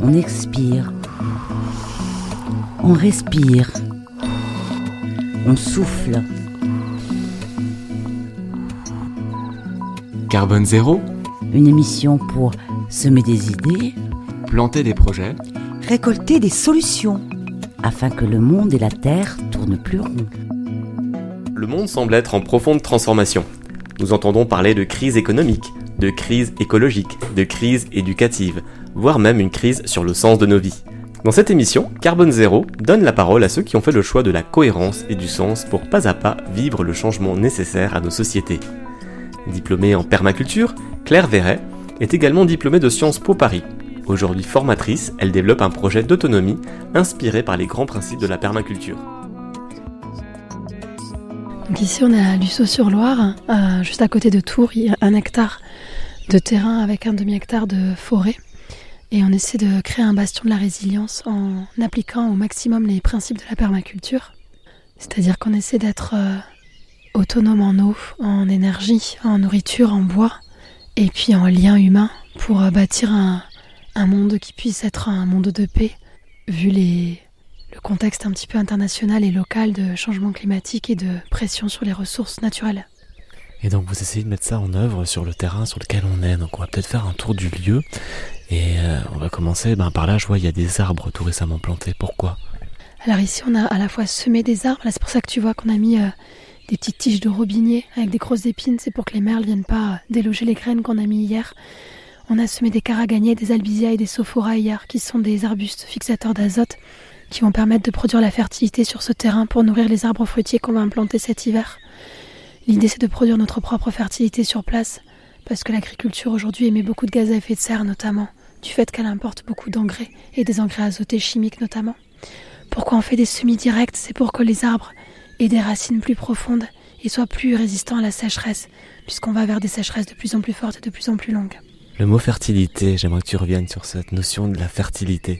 On expire. On respire. On souffle. Carbone zéro, Une émission pour semer des idées, planter des projets, récolter des solutions. afin que le monde et la Terre tournent plus rond. Le monde semble être en profonde transformation. Nous entendons parler de crise économique, de crise écologique, de crise éducative, voire même une crise sur le sens de nos vies. Dans cette émission, Carbone Zéro donne la parole à ceux qui ont fait le choix de la cohérence et du sens pour pas à pas vivre le changement nécessaire à nos sociétés. Diplômée en permaculture, Claire Verret est également diplômée de Sciences Po Paris. Aujourd'hui formatrice, elle développe un projet d'autonomie inspiré par les grands principes de la permaculture. Donc ici on est à Lussau-sur-Loire, juste à côté de Tours, il y a 1 hectare de terrain avec un demi-hectare de forêt. Et on essaie de créer un bastion de la résilience en appliquant au maximum les principes de la permaculture. C'est-à-dire qu'on essaie d'être autonome en eau, en énergie, en nourriture, en bois, et puis en lien humain pour bâtir un monde qui puisse être un monde de paix, vu le contexte un petit peu international et local de changement climatique et de pression sur les ressources naturelles. Et donc vous essayez de mettre ça en œuvre sur le terrain sur lequel on est. Donc on va peut-être faire un tour du lieu. Et on va commencer par là, je vois il y a des arbres tout récemment plantés. Pourquoi ? Alors ici on a à la fois semé des arbres, là c'est pour ça que tu vois qu'on a mis des petites tiges de robinier avec des grosses épines, c'est pour que les merles ne viennent pas déloger les graines qu'on a mis hier. On a semé des caragagnées, des albizia et des sophoras hier, qui sont des arbustes fixateurs d'azote, qui vont permettre de produire la fertilité sur ce terrain pour nourrir les arbres fruitiers qu'on va implanter cet hiver. L'idée c'est de produire notre propre fertilité sur place, parce que l'agriculture aujourd'hui émet beaucoup de gaz à effet de serre notamment, du fait qu'elle importe beaucoup d'engrais, et des engrais azotés chimiques notamment. Pourquoi on fait des semis directs ? C'est pour que les arbres aient des racines plus profondes et soient plus résistants à la sécheresse, puisqu'on va vers des sécheresses de plus en plus fortes et de plus en plus longues. Le mot fertilité, j'aimerais que tu reviennes sur cette notion de la fertilité.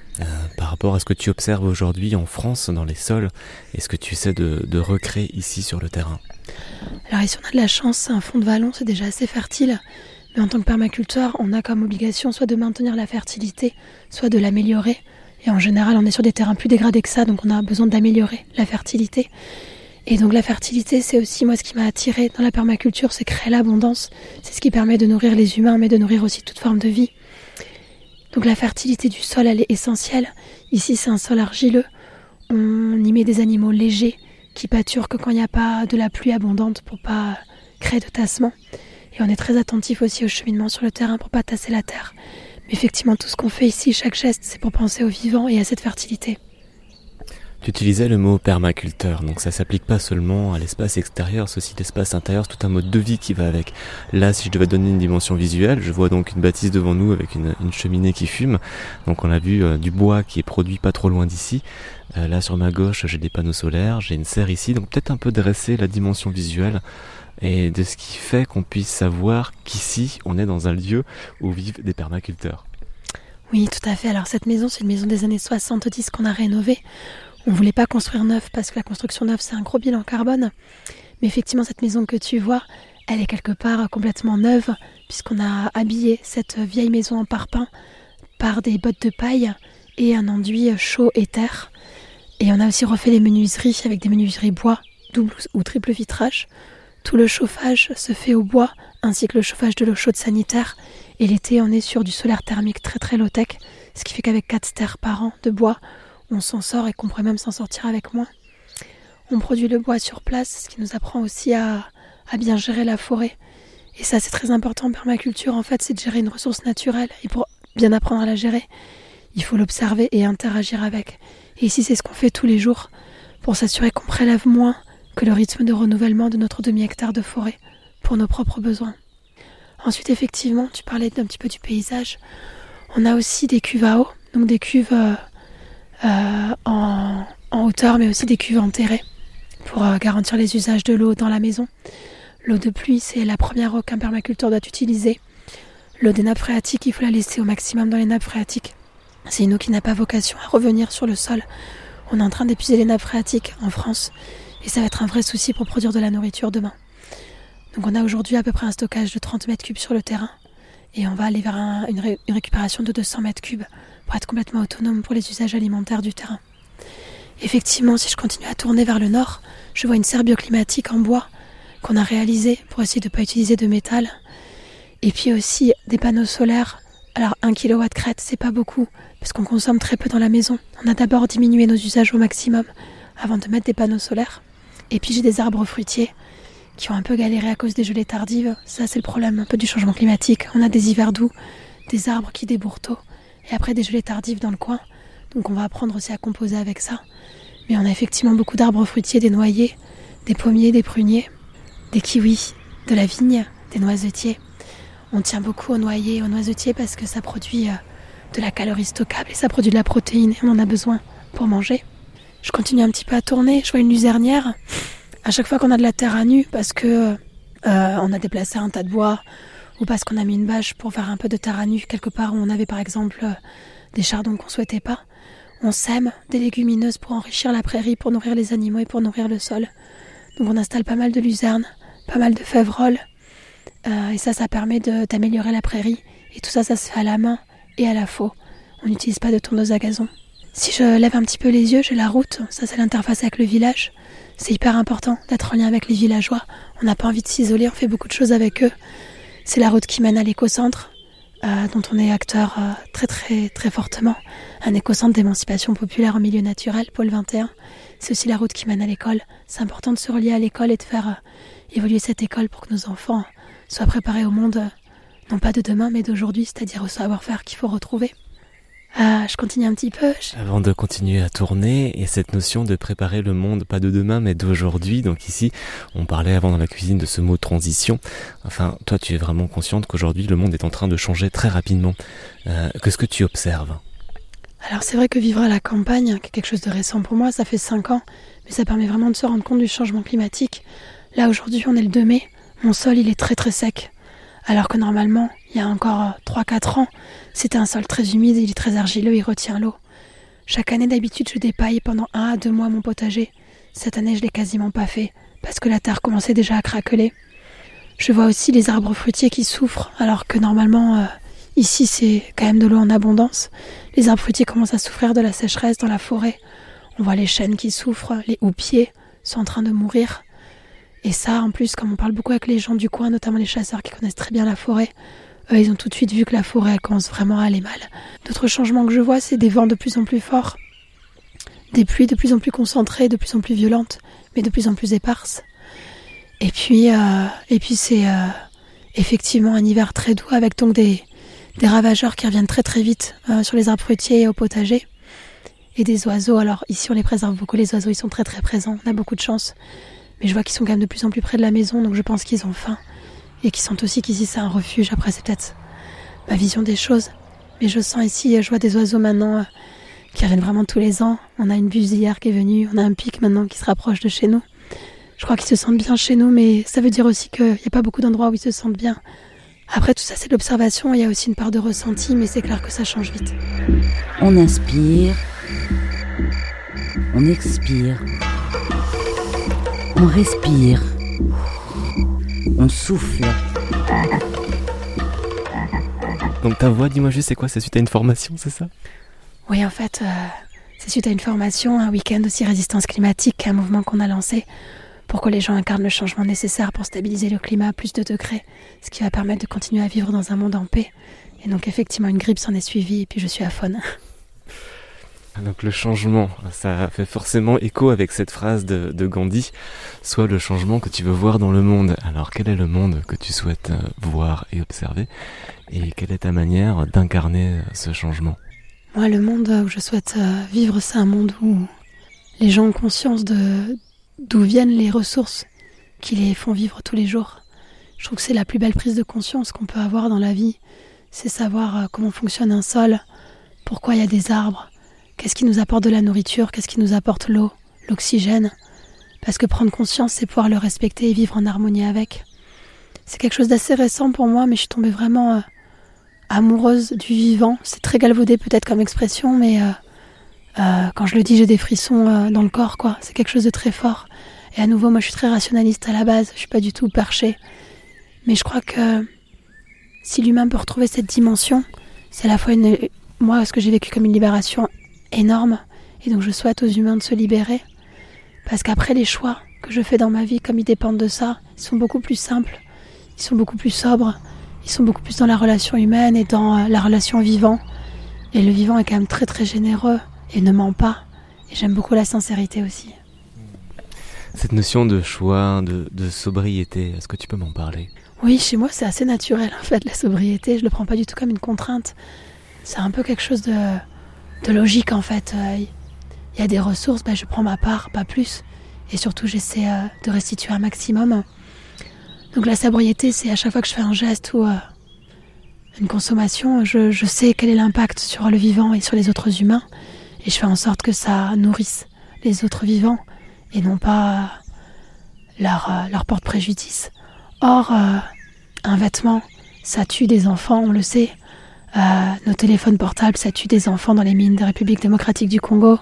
Par rapport à ce que tu observes aujourd'hui en France dans les sols et ce que tu essaies de recréer ici sur le terrain. Alors ici on a de la chance, c'est un fond de vallon, c'est déjà assez fertile, mais en tant que permaculteur, on a comme obligation soit de maintenir la fertilité, soit de l'améliorer. Et en général, on est sur des terrains plus dégradés que ça, donc on a besoin d'améliorer la fertilité. Et donc la fertilité, c'est aussi moi ce qui m'a attirée dans la permaculture, c'est créer l'abondance. C'est ce qui permet de nourrir les humains, mais de nourrir aussi toute forme de vie. Donc la fertilité du sol, elle est essentielle. Ici, c'est un sol argileux. On y met des animaux légers qui pâturent que quand il n'y a pas de la pluie abondante pour pas créer de tassement. Et on est très attentif aussi au cheminement sur le terrain pour pas tasser la terre. Mais effectivement, tout ce qu'on fait ici, chaque geste, c'est pour penser au vivant et à cette fertilité. Tu utilisais le mot permaculteur, donc ça s'applique pas seulement à l'espace extérieur, c'est aussi l'espace intérieur, c'est tout un mode de vie qui va avec. Là, si je devais donner une dimension visuelle, je vois donc une bâtisse devant nous avec une cheminée qui fume. Donc on a vu du bois qui est produit pas trop loin d'ici. Là sur ma gauche, j'ai des panneaux solaires, j'ai une serre ici, donc peut-être un peu dresser la dimension visuelle et de ce qui fait qu'on puisse savoir qu'ici, on est dans un lieu où vivent des permaculteurs. Oui, tout à fait. Alors cette maison, c'est une maison des années 70 qu'on a rénovée. On ne voulait pas construire neuf parce que la construction neuve, c'est un gros bilan carbone. Mais effectivement, cette maison que tu vois, elle est quelque part complètement neuve puisqu'on a habillé cette vieille maison en parpaing par des bottes de paille et un enduit chaud et terre. Et on a aussi refait les menuiseries avec des menuiseries bois, double ou triple vitrage. Tout le chauffage se fait au bois, ainsi que le chauffage de l'eau chaude sanitaire. Et l'été, on est sur du solaire thermique très très low-tech, ce qui fait qu'avec 4 stères par an de bois, on s'en sort et qu'on pourrait même s'en sortir avec moins. On produit le bois sur place, ce qui nous apprend aussi à bien gérer la forêt. Et ça, c'est très important en permaculture, en fait, c'est de gérer une ressource naturelle. Et pour bien apprendre à la gérer, il faut l'observer et interagir avec. Et ici, c'est ce qu'on fait tous les jours pour s'assurer qu'on prélève moins que le rythme de renouvellement de notre demi-hectare de forêt pour nos propres besoins. Ensuite, effectivement, tu parlais un petit peu du paysage. On a aussi des cuves à eau, donc des cuves en hauteur, mais aussi des cuves enterrées pour garantir les usages de l'eau dans la maison. L'eau de pluie, c'est la première eau qu'un permaculteur doit utiliser. L'eau des nappes phréatiques, il faut la laisser au maximum dans les nappes phréatiques. C'est une eau qui n'a pas vocation à revenir sur le sol. On est en train d'épuiser les nappes phréatiques en France et ça va être un vrai souci pour produire de la nourriture demain. Donc on a aujourd'hui à peu près un stockage de 30 mètres cubes sur le terrain et on va aller vers une récupération de 200 mètres cubes pour être complètement autonome pour les usages alimentaires du terrain. Effectivement, si je continue à tourner vers le nord, je vois une serre bioclimatique en bois qu'on a réalisée pour essayer de ne pas utiliser de métal. Et puis aussi des panneaux solaires. Alors 1 kW crête, c'est pas beaucoup, parce qu'on consomme très peu dans la maison. On a d'abord diminué nos usages au maximum avant de mettre des panneaux solaires. Et puis j'ai des arbres fruitiers qui ont un peu galéré à cause des gelées tardives. Ça, c'est le problème un peu du changement climatique. On a des hivers doux, des arbres qui débourrent tôt, et après des gelées tardives dans le coin. Donc on va apprendre aussi à composer avec ça. Mais on a effectivement beaucoup d'arbres fruitiers, des noyers, des pommiers, des pruniers, des kiwis, de la vigne, des noisetiers. On tient beaucoup aux noyers et aux noisetiers parce que ça produit de la calorie stockable et ça produit de la protéine et on en a besoin pour manger. Je continue un petit peu à tourner, je vois une luzernière. À chaque fois qu'on a de la terre à nu, parce que on a déplacé un tas de bois ou parce qu'on a mis une bâche pour faire un peu de terre à nu quelque part où on avait par exemple des chardons qu'on souhaitait pas, on sème des légumineuses pour enrichir la prairie, pour nourrir les animaux et pour nourrir le sol. Donc on installe pas mal de luzernes, pas mal de févroles. Et ça permet d'améliorer la prairie. Et tout ça se fait à la main et à la faux. On n'utilise pas de tondeuse à gazon. Si je lève un petit peu les yeux, j'ai la route. Ça, c'est l'interface avec le village. C'est hyper important d'être en lien avec les villageois. On n'a pas envie de s'isoler, on fait beaucoup de choses avec eux. C'est la route qui mène à l'écocentre, dont on est acteur très très très fortement. Un écocentre d'émancipation populaire au milieu naturel, pôle 21. C'est aussi la route qui mène à l'école. C'est important de se relier à l'école et de faire évoluer cette école pour que nos enfants soient préparés au monde, non pas de demain, mais d'aujourd'hui, c'est-à-dire au savoir-faire qu'il faut retrouver. Je continue un petit peu. Avant de continuer à tourner, et cette notion de préparer le monde, pas de demain, mais d'aujourd'hui. Donc ici, on parlait avant dans la cuisine de ce mot transition. Enfin, toi, tu es vraiment consciente qu'aujourd'hui, le monde est en train de changer très rapidement. Qu'est-ce que tu observes ? Alors c'est vrai que vivre à la campagne, qui est quelque chose de récent pour moi, ça fait 5 ans, mais ça permet vraiment de se rendre compte du changement climatique. Là, aujourd'hui, on est le 2 mai, mon sol, il est très très sec. Alors que normalement, il y a encore 3-4 ans, c'était un sol très humide, il est très argileux, il retient l'eau. Chaque année, d'habitude, je dépaille pendant 1 à 2 mois mon potager. Cette année, je l'ai quasiment pas fait, parce que la terre commençait déjà à craqueler. Je vois aussi les arbres fruitiers qui souffrent, alors que normalement, ici, c'est quand même de l'eau en abondance. Les arbres fruitiers commencent à souffrir de la sécheresse dans la forêt. On voit les chênes qui souffrent, les houppiers sont en train de mourir. Et ça, en plus, comme on parle beaucoup avec les gens du coin, notamment les chasseurs qui connaissent très bien la forêt, eux, ils ont tout de suite vu que la forêt elle commence vraiment à aller mal. D'autres changements que je vois, c'est des vents de plus en plus forts, des pluies de plus en plus concentrées, de plus en plus violentes, mais de plus en plus éparses. Et puis c'est effectivement un hiver très doux avec donc des ravageurs qui reviennent très très vite sur les arbres fruitiers et au potager. Et des oiseaux, alors ici on les préserve beaucoup, les oiseaux ils sont très très présents, on a beaucoup de chance. Mais je vois qu'ils sont quand même de plus en plus près de la maison, donc je pense qu'ils ont faim. Et qu'ils sentent aussi qu'ici c'est un refuge. Après c'est peut-être ma vision des choses. Mais je sens ici, je vois des oiseaux maintenant qui reviennent vraiment tous les ans. On a une busière qui est venue, on a un pic maintenant qui se rapproche de chez nous. Je crois qu'ils se sentent bien chez nous, mais ça veut dire aussi qu'il n'y a pas beaucoup d'endroits où ils se sentent bien. Après tout ça c'est de l'observation, il y a aussi une part de ressenti, mais c'est clair que ça change vite. On inspire, on expire, on respire, on souffle. Donc ta voix, dis-moi juste, c'est quoi ? C'est suite à une formation, c'est ça ? Oui, en fait, c'est suite à une formation, un week-end aussi résistance climatique, un mouvement qu'on a lancé pour que les gens incarnent le changement nécessaire pour stabiliser le climat à plus de degrés, ce qui va permettre de continuer à vivre dans un monde en paix. Et donc effectivement, une grippe s'en est suivie et puis je suis à faune. Donc le changement, ça fait forcément écho avec cette phrase de Gandhi, soit le changement que tu veux voir dans le monde. Alors quel est le monde que tu souhaites voir et observer, et quelle est ta manière d'incarner ce changement ? Moi, le monde où je souhaite vivre, c'est un monde où les gens ont conscience d'où viennent les ressources qui les font vivre tous les jours. Je trouve que c'est la plus belle prise de conscience qu'on peut avoir dans la vie, c'est savoir comment fonctionne un sol, pourquoi il y a des arbres, qu'est-ce qui nous apporte de la nourriture, qu'est-ce qui nous apporte l'eau, l'oxygène. Parce que prendre conscience, c'est pouvoir le respecter et vivre en harmonie avec. C'est quelque chose d'assez récent pour moi, mais je suis tombée vraiment amoureuse du vivant. C'est très galvaudé peut-être comme expression, mais quand je le dis, j'ai des frissons dans le corps, quoi. C'est quelque chose de très fort. Et à nouveau, moi je suis très rationaliste à la base, je suis pas du tout perchée. Mais je crois que si l'humain peut retrouver cette dimension, c'est à la fois moi, ce que j'ai vécu comme une libération énorme. Et donc je souhaite aux humains de se libérer. Parce qu'après, les choix que je fais dans ma vie, comme ils dépendent de ça, ils sont beaucoup plus simples, ils sont beaucoup plus sobres, ils sont beaucoup plus dans la relation humaine et dans la relation au vivant. Et le vivant est quand même très très généreux et ne ment pas. Et j'aime beaucoup la sincérité aussi. Cette notion de choix, de sobriété, est-ce que tu peux m'en parler ? Oui, chez moi c'est assez naturel en fait, la sobriété. Je le prends pas du tout comme une contrainte. C'est un peu quelque chose de logique en fait. Il y a des ressources, je prends ma part, pas plus. Et surtout j'essaie de restituer un maximum. Donc la sobriété, c'est à chaque fois que je fais un geste ou une consommation, je sais quel est l'impact sur le vivant et sur les autres humains. Et je fais en sorte que ça nourrisse les autres vivants et non pas leur porte préjudice. Or, un vêtement, ça tue des enfants, on le sait. Nos téléphones portables, ça tue des enfants dans les mines de République démocratique du Congo.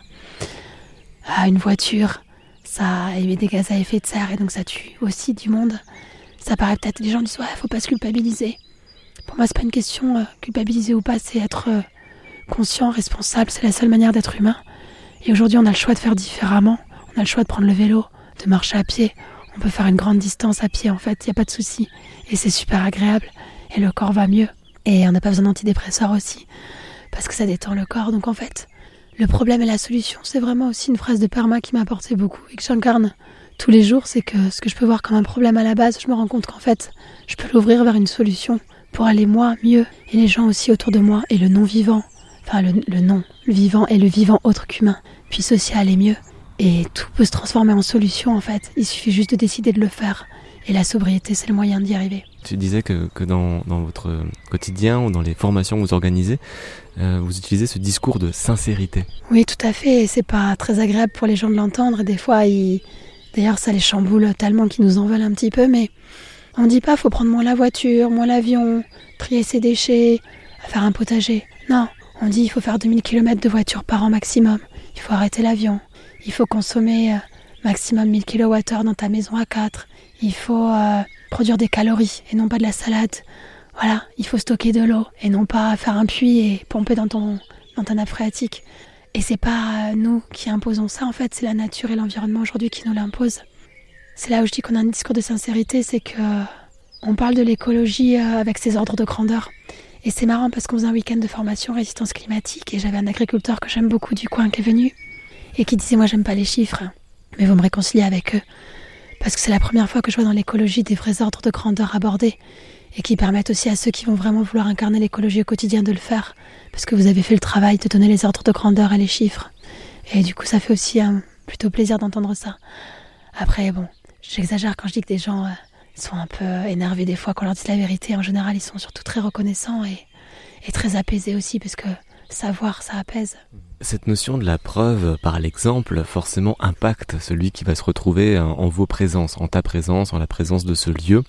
Une voiture, ça émet des gaz à effet de serre et donc ça tue aussi du monde. Ça paraît peut-être, les gens disent ouais, faut pas se culpabiliser. Pour moi, c'est pas une question culpabiliser ou pas, c'est être conscient, responsable, c'est la seule manière d'être humain. Et aujourd'hui, on a le choix de faire différemment. On a le choix de prendre le vélo, de marcher à pied. On peut faire une grande distance à pied, en fait, il n'y a pas de souci. Et c'est super agréable. Et le corps va mieux. Et on n'a pas besoin d'antidépresseurs aussi, parce que ça détend le corps. Donc en fait, le problème et la solution, c'est vraiment aussi une phrase de Perma qui m'a apporté beaucoup et que j'incarne tous les jours. C'est que ce que je peux voir comme un problème à la base, je me rends compte qu'en fait, je peux l'ouvrir vers une solution pour aller moi mieux. Et les gens aussi autour de moi et le non-vivant, enfin le vivant et le vivant autre qu'humain, puissent aussi aller mieux. Et tout peut se transformer en solution en fait. Il suffit juste de décider de le faire. Et la sobriété, c'est le moyen d'y arriver. Tu disais que dans votre quotidien ou dans les formations que vous organisez, vous utilisez ce discours de sincérité. Oui, tout à fait. Et c'est pas très agréable pour les gens de l'entendre. Et des fois, d'ailleurs, ça les chamboule tellement qu'ils nous en veulent un petit peu. Mais on dit pas, faut prendre moins la voiture, moins l'avion, trier ses déchets, faire un potager. Non, on dit, il faut faire 2000 km de voiture par an maximum. Il faut arrêter l'avion. Il faut consommer maximum 1000 kWh dans ta maison à 4. Il faut produire des calories et non pas de la salade. Voilà, il faut stocker de l'eau et non pas faire un puits et pomper dans ta nappe phréatique. Et c'est pas nous qui imposons ça, en fait, c'est la nature et l'environnement aujourd'hui qui nous l'imposent. C'est là où je dis qu'on a un discours de sincérité, c'est que on parle de l'écologie avec ses ordres de grandeur. Et c'est marrant parce qu'on faisait un week-end de formation résistance climatique et j'avais un agriculteur que j'aime beaucoup du coin qui est venu et qui disait « Moi, j'aime pas les chiffres, mais vous me réconciliez avec eux. » Parce que c'est la première fois que je vois dans l'écologie des vrais ordres de grandeur abordés et qui permettent aussi à ceux qui vont vraiment vouloir incarner l'écologie au quotidien de le faire. Parce que vous avez fait le travail de donner les ordres de grandeur et les chiffres. Et du coup, ça fait aussi plutôt plaisir d'entendre ça. Après, bon, j'exagère quand je dis que des gens sont un peu énervés des fois quand on leur dit la vérité. En général, ils sont surtout très reconnaissants et très apaisés aussi parce que savoir, ça apaise. Cette notion de la preuve par l'exemple forcément impacte celui qui va se retrouver en vos présences, en ta présence, en la présence de ce lieu,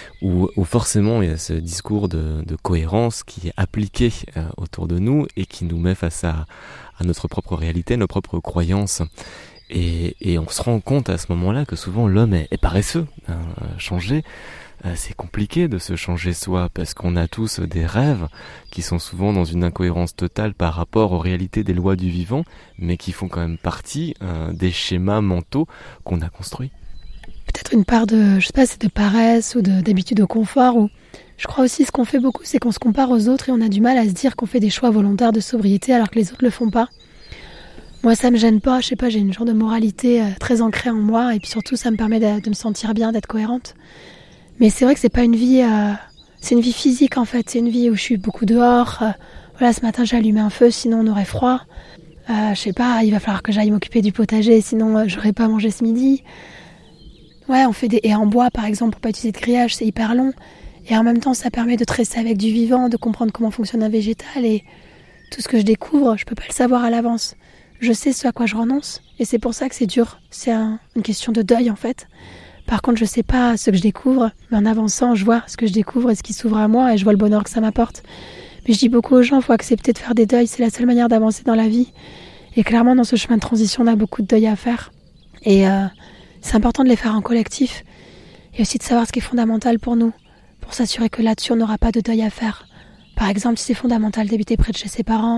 où forcément il y a ce discours de cohérence qui est appliqué autour de nous et qui nous met face à notre propre réalité, nos propres croyances. Et on se rend compte à ce moment-là que souvent l'homme est paresseux. Changer, c'est compliqué de se changer soi parce qu'on a tous des rêves qui sont souvent dans une incohérence totale par rapport aux réalités des lois du vivant, mais qui font quand même partie des schémas mentaux qu'on a construits. Peut-être une part de, je sais pas, c'est de paresse ou d'habitude au confort. Ou je crois aussi ce qu'on fait beaucoup, c'est qu'on se compare aux autres et on a du mal à se dire qu'on fait des choix volontaires de sobriété alors que les autres le font pas. Moi, ça me gêne pas, je sais pas, j'ai une genre de moralité très ancrée en moi et puis surtout, ça me permet de me sentir bien, d'être cohérente. Mais c'est vrai que c'est pas une vie, c'est une vie physique en fait, c'est une vie où je suis beaucoup dehors. Voilà, ce matin j'ai allumé un feu, sinon on aurait froid. Je sais pas, il va falloir que j'aille m'occuper du potager, sinon j'aurais pas mangé ce midi. Ouais, on fait et en bois par exemple, pour pas utiliser de grillage, c'est hyper long. Et en même temps, ça permet de tresser avec du vivant, de comprendre comment fonctionne un végétal et tout ce que je découvre, je peux pas le savoir à l'avance. Je sais ce à quoi je renonce et c'est pour ça que c'est dur. C'est une question de deuil en fait. Par contre, je sais pas ce que je découvre, mais en avançant, je vois ce que je découvre et ce qui s'ouvre à moi et je vois le bonheur que ça m'apporte. Mais je dis beaucoup aux gens, il faut accepter de faire des deuils, c'est la seule manière d'avancer dans la vie. Et clairement, dans ce chemin de transition, on a beaucoup de deuils à faire. Et c'est important de les faire en collectif et aussi de savoir ce qui est fondamental pour nous, pour s'assurer que là-dessus, on n'aura pas de deuil à faire. Par exemple, si c'est fondamental d'habiter près de chez ses parents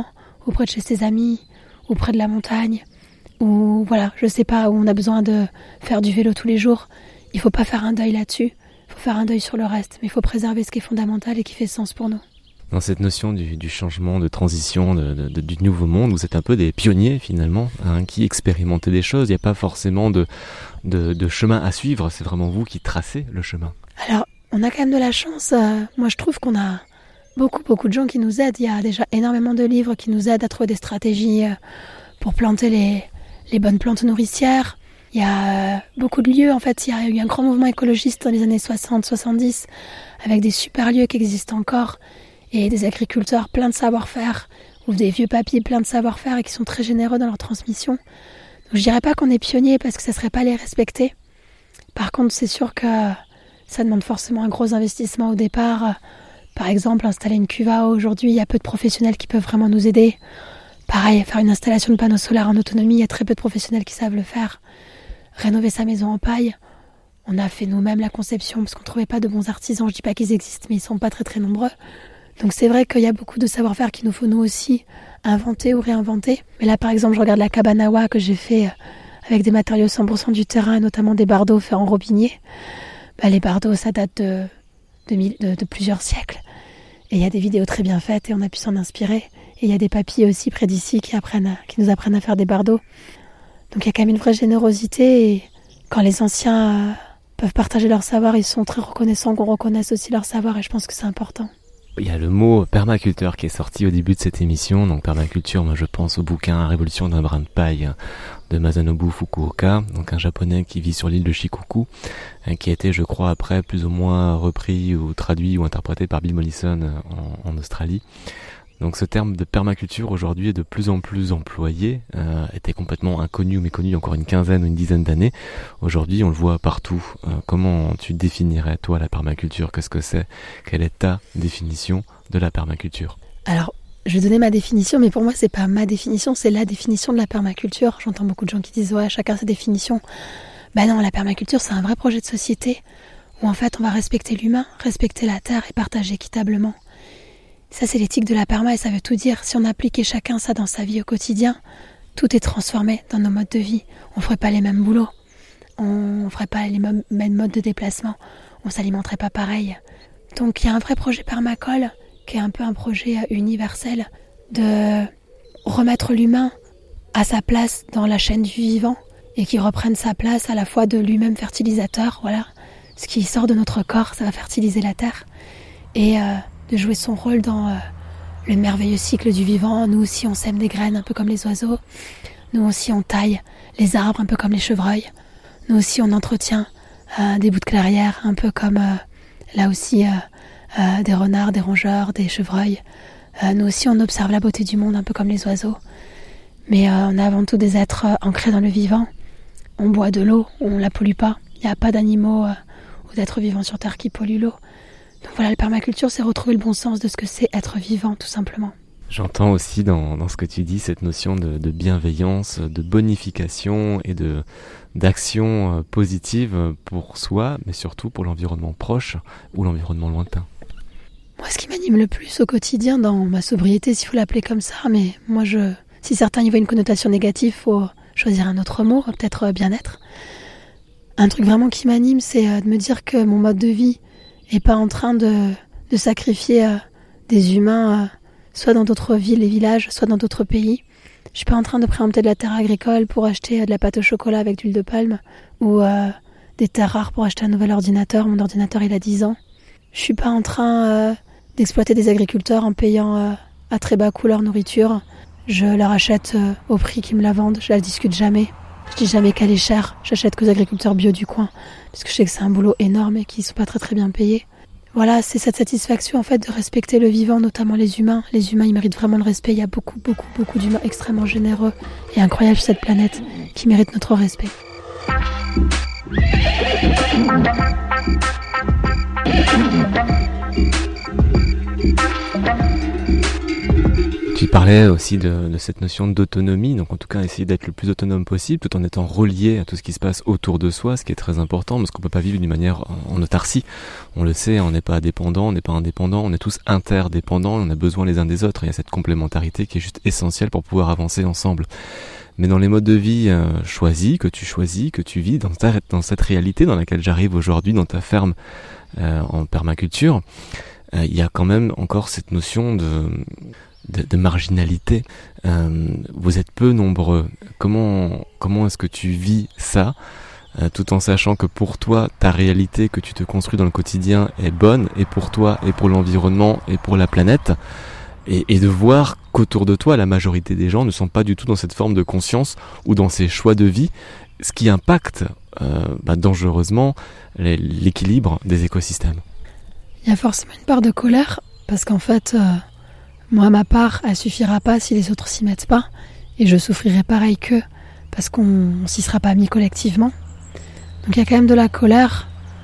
ou près de chez ses amis, ou près de la montagne, ou voilà, je sais pas, où on a besoin de faire du vélo tous les jours. Il faut pas faire un deuil là-dessus, il faut faire un deuil sur le reste, mais il faut préserver ce qui est fondamental et qui fait sens pour nous. Dans cette notion du changement, de transition, du nouveau monde, vous êtes un peu des pionniers finalement, qui expérimentez des choses. Il n'y a pas forcément de chemin à suivre, c'est vraiment vous qui tracez le chemin. Alors, on a quand même de la chance. Moi, je trouve qu'on a beaucoup de gens qui nous aident. Il y a déjà énormément de livres qui nous aident à trouver des stratégies pour planter les bonnes plantes nourricières. Il y a beaucoup de lieux, en fait, il y a eu un grand mouvement écologiste dans les années 60-70 avec des super lieux qui existent encore et des agriculteurs pleins de savoir-faire ou des vieux papis pleins de savoir-faire et qui sont très généreux dans leur transmission. Donc je dirais pas qu'on est pionnier parce que ça serait pas les respecter. Par contre, c'est sûr que ça demande forcément un gros investissement au départ. Par exemple, installer une cuve à eau, aujourd'hui, il y a peu de professionnels qui peuvent vraiment nous aider. Pareil, faire une installation de panneaux solaires en autonomie, il y a très peu de professionnels qui savent le faire. Rénover sa maison en paille, on a fait nous-mêmes la conception parce qu'on ne trouvait pas de bons artisans. Je ne dis pas qu'ils existent, mais ils ne sont pas très nombreux. Donc c'est vrai qu'il y a beaucoup de savoir-faire qu'il nous faut nous aussi inventer ou réinventer. Mais là, par exemple, je regarde la cabane à oie que j'ai fait avec des matériaux 100% du terrain, et notamment des bardeaux faits en robinier. Les bardeaux, ça date de plusieurs siècles. Et il y a des vidéos très bien faites et on a pu s'en inspirer. Et il y a des papis aussi près d'ici qui nous apprennent à faire des bardeaux. Donc il y a quand même une vraie générosité. Et quand les anciens peuvent partager leur savoir, ils sont très reconnaissants qu'on reconnaisse aussi leur savoir. Et je pense que c'est important. Il y a le mot permaculteur qui est sorti au début de cette émission. Donc permaculture, moi je pense au bouquin Révolution d'un brin de paille de Masanobu Fukuoka, donc un japonais qui vit sur l'île de Shikoku, qui a été, je crois, après plus ou moins repris ou traduit ou interprété par Bill Mollison en Australie. Donc ce terme de permaculture aujourd'hui est de plus en plus employé, était complètement inconnu ou méconnu il y a encore une quinzaine ou une dizaine d'années. Aujourd'hui on le voit partout. Comment tu définirais toi la permaculture ? Qu'est-ce que c'est ? Quelle est ta définition de la permaculture ? Alors je vais donner ma définition, mais pour moi c'est pas ma définition, c'est la définition de la permaculture. J'entends beaucoup de gens qui disent ouais, chacun sa définition. Non, la permaculture c'est un vrai projet de société où en fait on va respecter l'humain, respecter la terre et partager équitablement. Ça, c'est l'éthique de la perma et ça veut tout dire. Si on appliquait chacun ça dans sa vie au quotidien, tout est transformé dans nos modes de vie. On ferait pas les mêmes boulots, on ferait pas les mêmes modes de déplacement, on s'alimenterait pas pareil. Donc il y a un vrai projet permacole qui est un peu un projet universel de remettre l'humain à sa place dans la chaîne du vivant et qui reprenne sa place à la fois de lui-même fertilisateur, voilà. Ce qui sort de notre corps, ça va fertiliser la terre. Et de jouer son rôle dans le merveilleux cycle du vivant. Nous aussi, on sème des graines, un peu comme les oiseaux. Nous aussi, on taille les arbres, un peu comme les chevreuils. Nous aussi, on entretient des bouts de clairière, un peu comme, là aussi, des renards, des rongeurs, des chevreuils. Nous aussi, on observe la beauté du monde, un peu comme les oiseaux. Mais on est avant tout des êtres ancrés dans le vivant. On boit de l'eau, on ne la pollue pas. Il n'y a pas d'animaux ou d'êtres vivants sur Terre qui polluent l'eau. Donc voilà, la permaculture, c'est retrouver le bon sens de ce que c'est être vivant, tout simplement. J'entends aussi dans ce que tu dis cette notion de bienveillance, de bonification et d'action positive pour soi, mais surtout pour l'environnement proche ou l'environnement lointain. Moi, ce qui m'anime le plus au quotidien dans ma sobriété, s'il faut l'appeler comme ça, mais moi, si certains y voient une connotation négative, il faut choisir un autre mot, peut-être bien-être. Un truc vraiment qui m'anime, c'est de me dire que mon mode de vie et pas en train de sacrifier des humains, soit dans d'autres villes et villages, soit dans d'autres pays. Je suis pas en train de préempter de la terre agricole pour acheter de la pâte au chocolat avec de l'huile de palme, ou des terres rares pour acheter un nouvel ordinateur. Mon ordinateur, il a 10 ans. Je suis pas en train d'exploiter des agriculteurs en payant à très bas coût leur nourriture. Je leur achète au prix qu'ils me la vendent, je la discute jamais. Je dis jamais qu'elle est chère, j'achète qu'aux agriculteurs bio du coin, parce que je sais que c'est un boulot énorme et qu'ils sont pas très bien payés. Voilà, c'est cette satisfaction en fait de respecter le vivant, notamment les humains. Les humains, ils méritent vraiment le respect. Il y a beaucoup d'humains extrêmement généreux et incroyables sur cette planète qui méritent notre respect. Tu parlais aussi de cette notion d'autonomie, donc en tout cas essayer d'être le plus autonome possible tout en étant relié à tout ce qui se passe autour de soi, ce qui est très important parce qu'on peut pas vivre d'une manière en autarcie. On le sait, on n'est pas dépendant, on n'est pas indépendant, on est tous interdépendants, on a besoin les uns des autres. Il y a cette complémentarité qui est juste essentielle pour pouvoir avancer ensemble. Mais dans les modes de vie choisis, que tu vis dans cette réalité dans laquelle j'arrive aujourd'hui, dans ta ferme en permaculture, il y a quand même encore cette notion de marginalité. Vous êtes peu nombreux. Comment est-ce que tu vis ça, tout en sachant que pour toi, ta réalité que tu te construis dans le quotidien est bonne, et pour toi, et pour l'environnement, et pour la planète, et de voir qu'autour de toi, la majorité des gens ne sont pas du tout dans cette forme de conscience ou dans ces choix de vie, ce qui impacte dangereusement l'équilibre des écosystèmes. Il y a forcément une part de colère, parce qu'en fait, moi, ma part, elle suffira pas si les autres s'y mettent pas, et je souffrirai pareil qu'eux, parce qu'on s'y sera pas mis collectivement. Donc il y a quand même de la colère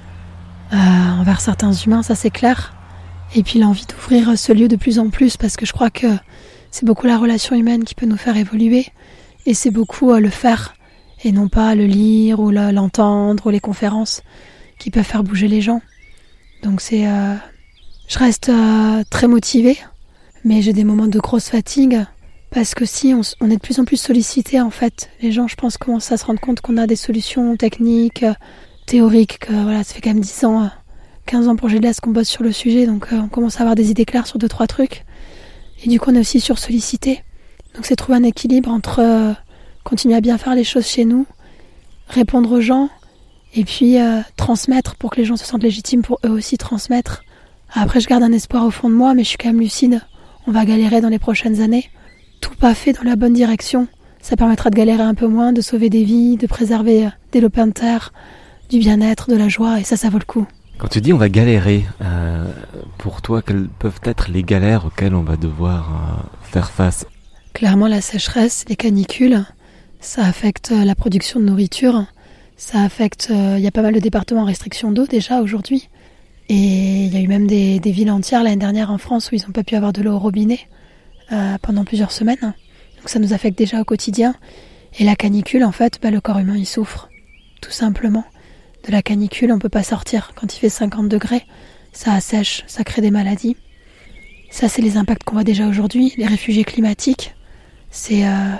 envers certains humains, ça c'est clair. Et puis l'envie d'ouvrir ce lieu de plus en plus, parce que je crois que c'est beaucoup la relation humaine qui peut nous faire évoluer, et c'est beaucoup le faire, et non pas le lire, ou l'entendre, ou les conférences, qui peuvent faire bouger les gens. Donc je reste très motivée, mais j'ai des moments de grosse fatigue, parce que si on est de plus en plus sollicité, en fait, les gens, je pense, commencent à se rendre compte qu'on a des solutions techniques, théoriques, que voilà, ça fait quand même 10 ans, 15 ans pour GLS qu'on bosse sur le sujet, donc on commence à avoir des idées claires sur 2-3 trucs, et du coup on est aussi sursollicité. Donc c'est trouver un équilibre entre continuer à bien faire les choses chez nous, répondre aux gens, et puis transmettre pour que les gens se sentent légitimes pour eux aussi transmettre. Après je garde un espoir au fond de moi, mais je suis quand même lucide, on va galérer dans les prochaines années. Tout pas fait dans la bonne direction, ça permettra de galérer un peu moins, de sauver des vies, de préserver des lopins de terre, du bien-être, de la joie, et ça vaut le coup. Quand tu dis on va galérer, pour toi, quelles peuvent être les galères auxquelles on va devoir faire face ? Clairement, la sécheresse, les canicules, ça affecte la production de nourriture, ça affecte... Il y a pas mal de départements en restriction d'eau déjà aujourd'hui, et il y a eu même des villes entières l'année dernière en France où ils n'ont pas pu avoir de l'eau au robinet pendant plusieurs semaines. Donc ça nous affecte déjà au quotidien. Et la canicule, en fait, le corps humain, il souffre, tout simplement. De la canicule, on ne peut pas sortir. Quand il fait 50 degrés, ça assèche, ça crée des maladies. Ça, c'est les impacts qu'on voit déjà aujourd'hui. Les réfugiés climatiques, c'est un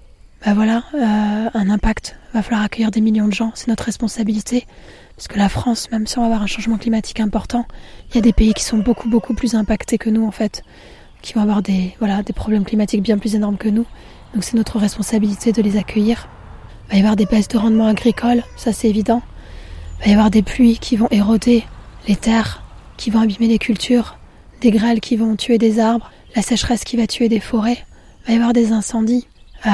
impact. Il va falloir accueillir des millions de gens, c'est notre responsabilité. Parce que la France, même si on va avoir un changement climatique important, il y a des pays qui sont beaucoup, beaucoup plus impactés que nous, en fait, qui vont avoir des problèmes climatiques bien plus énormes que nous. Donc c'est notre responsabilité de les accueillir. Il va y avoir des baisses de rendement agricole, ça c'est évident. Il va y avoir des pluies qui vont éroder les terres, qui vont abîmer les cultures, des grêles qui vont tuer des arbres, la sécheresse qui va tuer des forêts. Il va y avoir des incendies.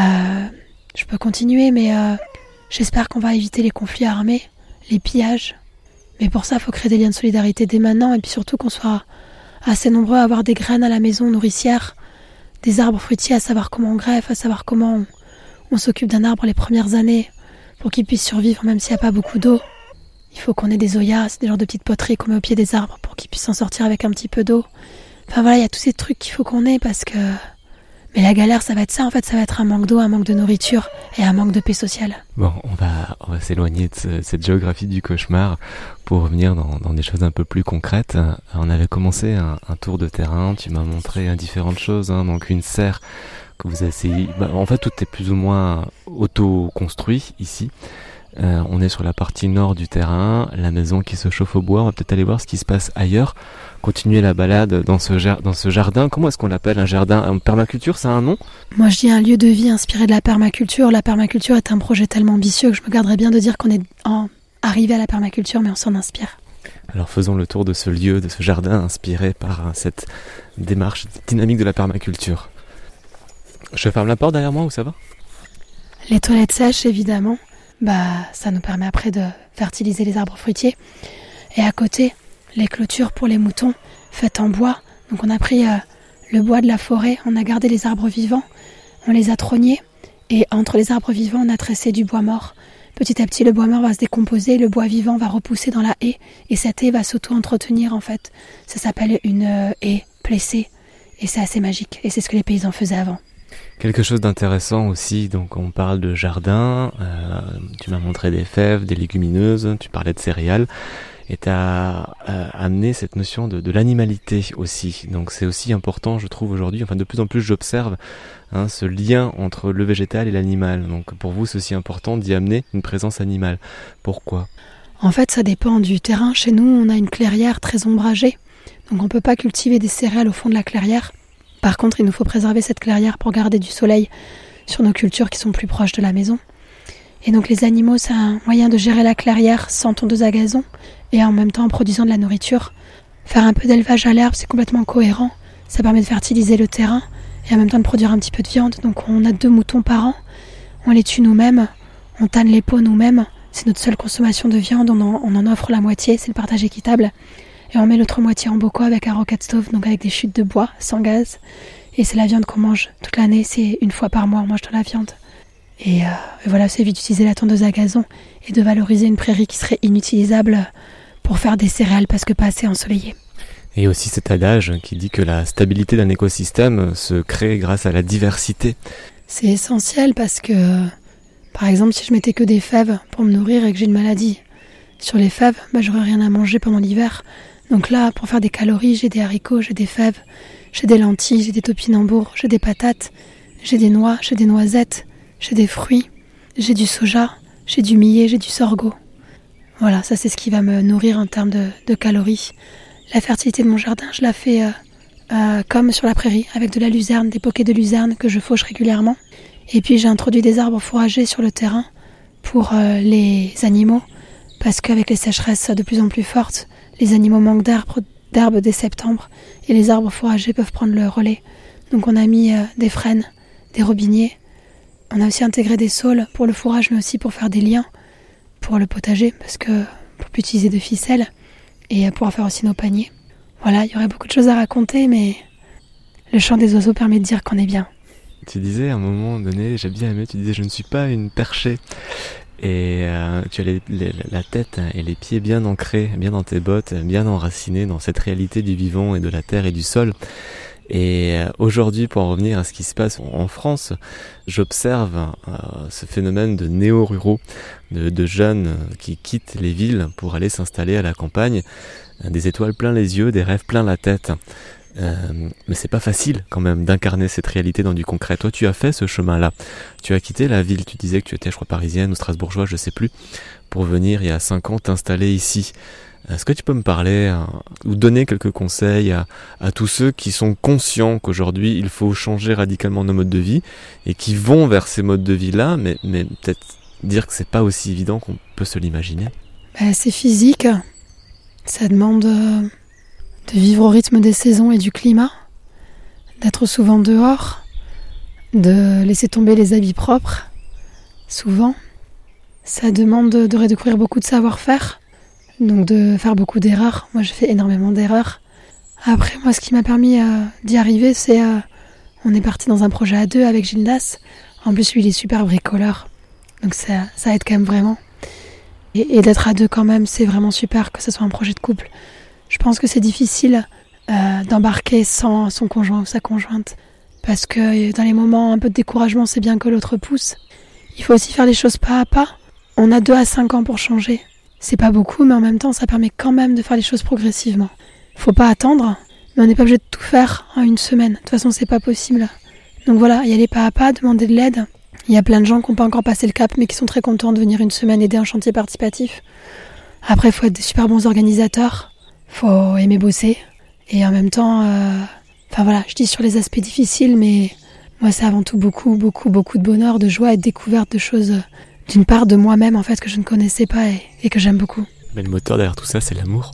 Je peux continuer, mais j'espère qu'on va éviter les conflits armés, les pillages. Mais pour ça, il faut créer des liens de solidarité dès maintenant, et puis surtout qu'on soit assez nombreux à avoir des graines à la maison nourricières, des arbres fruitiers, à savoir comment on greffe, à savoir comment on s'occupe d'un arbre les premières années pour qu'il puisse survivre même s'il n'y a pas beaucoup d'eau. Il faut qu'on ait des oyas, des genres de petites poteries qu'on met au pied des arbres pour qu'ils puissent s'en sortir avec un petit peu d'eau. Enfin voilà, il y a tous ces trucs qu'il faut qu'on ait parce que... Mais la galère, ça va être ça, en fait, ça va être un manque d'eau, un manque de nourriture et un manque de paix sociale. Bon, on va s'éloigner de cette géographie du cauchemar pour revenir dans des choses un peu plus concrètes. On avait commencé un tour de terrain, tu m'as montré différentes choses, donc une serre que vous avez essayé... en fait, tout est plus ou moins auto-construit ici. On est sur la partie nord du terrain, la maison qui se chauffe au bois. On va peut-être aller voir ce qui se passe ailleurs, continuer la balade dans ce jardin. Comment est-ce qu'on l'appelle, un jardin en permaculture, ça a un nom ? Moi je dis un lieu de vie inspiré de la permaculture. La permaculture est un projet tellement ambitieux que je me garderais bien de dire qu'on est arrivé à la permaculture, mais on s'en inspire. Alors faisons le tour de ce lieu, de ce jardin inspiré par cette démarche dynamique de la permaculture. Je ferme la porte derrière moi ou ça va ? Les toilettes sèches évidemment. Ça nous permet après de fertiliser les arbres fruitiers. Et à côté, les clôtures pour les moutons faites en bois. Donc on a pris le bois de la forêt, on a gardé les arbres vivants, on les a trognés. Et entre les arbres vivants, on a tressé du bois mort. Petit à petit, le bois mort va se décomposer, le bois vivant va repousser dans la haie. Et cette haie va s'auto-entretenir en fait. Ça s'appelle une haie plessée. Et c'est assez magique, et c'est ce que les paysans faisaient avant. Quelque chose d'intéressant aussi, donc on parle de jardin, tu m'as montré des fèves, des légumineuses, tu parlais de céréales, et tu as amené cette notion de l'animalité aussi. Donc c'est aussi important, je trouve aujourd'hui, enfin de plus en plus j'observe ce lien entre le végétal et l'animal. Donc pour vous c'est aussi important d'y amener une présence animale. Pourquoi ? En fait ça dépend du terrain. Chez nous on a une clairière très ombragée, donc on ne peut pas cultiver des céréales au fond de la clairière. Par contre, il nous faut préserver cette clairière pour garder du soleil sur nos cultures qui sont plus proches de la maison. Et donc les animaux, c'est un moyen de gérer la clairière sans tondeuse à gazon et en même temps en produisant de la nourriture. Faire un peu d'élevage à l'herbe, c'est complètement cohérent. Ça permet de fertiliser le terrain et en même temps de produire un petit peu de viande. Donc on a 2 moutons par an, on les tue nous-mêmes, on tanne les peaux nous-mêmes. C'est notre seule consommation de viande, on en offre la moitié, c'est le partage équitable. Et on met l'autre moitié en bocaux avec un rocket stove, donc avec des chutes de bois, sans gaz. Et c'est la viande qu'on mange toute l'année, c'est 1 fois par mois, on mange de la viande. Et voilà, ça évite d'utiliser la tondeuse à gazon et de valoriser une prairie qui serait inutilisable pour faire des céréales parce que pas assez ensoleillée. Et aussi cet adage qui dit que la stabilité d'un écosystème se crée grâce à la diversité. C'est essentiel parce que, par exemple, si je mettais que des fèves pour me nourrir et que j'ai une maladie sur les fèves, j'aurais rien à manger pendant l'hiver. Donc là, pour faire des calories, j'ai des haricots, j'ai des fèves, j'ai des lentilles, j'ai des topinambours, j'ai des patates, j'ai des noix, j'ai des noisettes, j'ai des fruits, j'ai du soja, j'ai du millet, j'ai du sorgho. Voilà, ça c'est ce qui va me nourrir en termes de calories. La fertilité de mon jardin, je la fais comme sur la prairie, avec de la luzerne, des poquets de luzerne que je fauche régulièrement. Et puis j'ai introduit des arbres fourragers sur le terrain pour les animaux, parce qu'avec les sécheresses de plus en plus fortes, les animaux manquent d'herbe dès septembre et les arbres fourragers peuvent prendre le relais. Donc on a mis des frênes, des robiniers. On a aussi intégré des saules pour le fourrage mais aussi pour faire des liens pour le potager parce que pour plus utiliser de ficelles et pouvoir faire aussi nos paniers. Voilà, il y aurait beaucoup de choses à raconter mais le chant des oiseaux permet de dire qu'on est bien. Tu disais à un moment donné, j'ai bien aimé, tu disais je ne suis pas une perchée. Et tu as la tête et les pieds bien ancrés, bien dans tes bottes, bien enracinés dans cette réalité du vivant et de la terre et du sol. Et aujourd'hui, pour en revenir à ce qui se passe en France, j'observe ce phénomène de néo-ruraux, de jeunes qui quittent les villes pour aller s'installer à la campagne, des étoiles plein les yeux, des rêves plein la tête. Mais c'est pas facile quand même d'incarner cette réalité dans du concret. Toi tu as fait ce chemin-là, tu as quitté la ville, tu disais que tu étais je crois parisienne ou strasbourgeoise, je sais plus, pour venir il y a 5 ans t'installer ici. Est-ce que tu peux me parler ou donner quelques conseils à tous ceux qui sont conscients qu'aujourd'hui il faut changer radicalement nos modes de vie et qui vont vers ces modes de vie-là, mais peut-être dire que c'est pas aussi évident qu'on peut se l'imaginer? C'est physique, ça demande de vivre au rythme des saisons et du climat, d'être souvent dehors, de laisser tomber les habits propres, souvent. Ça demande de redécouvrir beaucoup de savoir-faire, donc de faire beaucoup d'erreurs. Moi, j'ai fait énormément d'erreurs. Après, moi, ce qui m'a permis d'y arriver, c'est... on est parti dans un projet à 2 avec Gildas. En plus, lui, il est super bricoleur, donc ça aide quand même vraiment. Et d'être à 2 quand même, c'est vraiment super que ce soit un projet de couple. Je pense que c'est difficile d'embarquer sans son conjoint ou sa conjointe. Parce que dans les moments un peu de découragement, c'est bien que l'autre pousse. Il faut aussi faire les choses pas à pas. On a 2 à 5 ans pour changer. C'est pas beaucoup, mais en même temps, ça permet quand même de faire les choses progressivement. Faut pas attendre, mais on n'est pas obligé de tout faire en 1 semaine. De toute façon, c'est pas possible. Donc voilà, y aller pas à pas, demander de l'aide. Il y a plein de gens qui n'ont pas encore passé le cap, mais qui sont très contents de venir 1 semaine aider un chantier participatif. Après, il faut être des super bons organisateurs. Faut aimer bosser et en même temps, enfin voilà, je dis sur les aspects difficiles, mais moi c'est avant tout beaucoup de bonheur, de joie et de découverte de choses d'une part de moi-même en fait que je ne connaissais pas et que j'aime beaucoup. Mais le moteur derrière tout ça, c'est l'amour.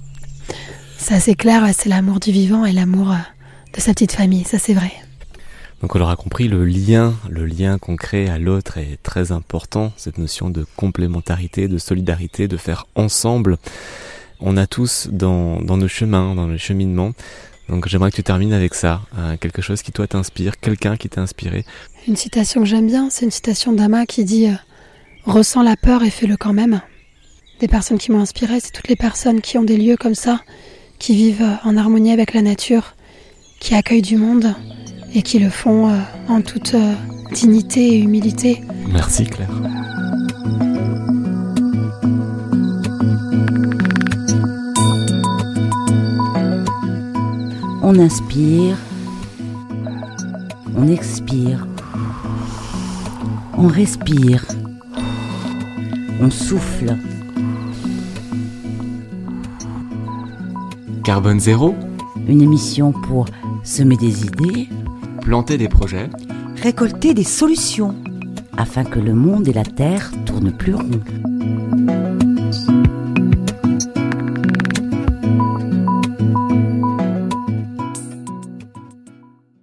Ça c'est clair, c'est l'amour du vivant et l'amour de sa petite famille, ça c'est vrai. Donc on l'aura compris, le lien qu'on crée à l'autre est très important, cette notion de complémentarité, de solidarité, de faire ensemble. On a tous dans nos chemins, dans les cheminements. Donc j'aimerais que tu termines avec ça, quelque chose qui toi t'inspire, quelqu'un qui t'a inspiré. Une citation que j'aime bien, c'est une citation d'Ama qui dit « Ressens la peur et fais-le quand même ». Des personnes qui m'ont inspiré, c'est toutes les personnes qui ont des lieux comme ça, qui vivent en harmonie avec la nature qui accueillent du monde et qui le font en toute dignité et humilité. Merci Claire. On inspire, on expire, on respire, on souffle. Carbone zéro, Une émission pour semer des idées planter des projets, Récolter des solutions. afin que le monde et la terre tournent plus rond.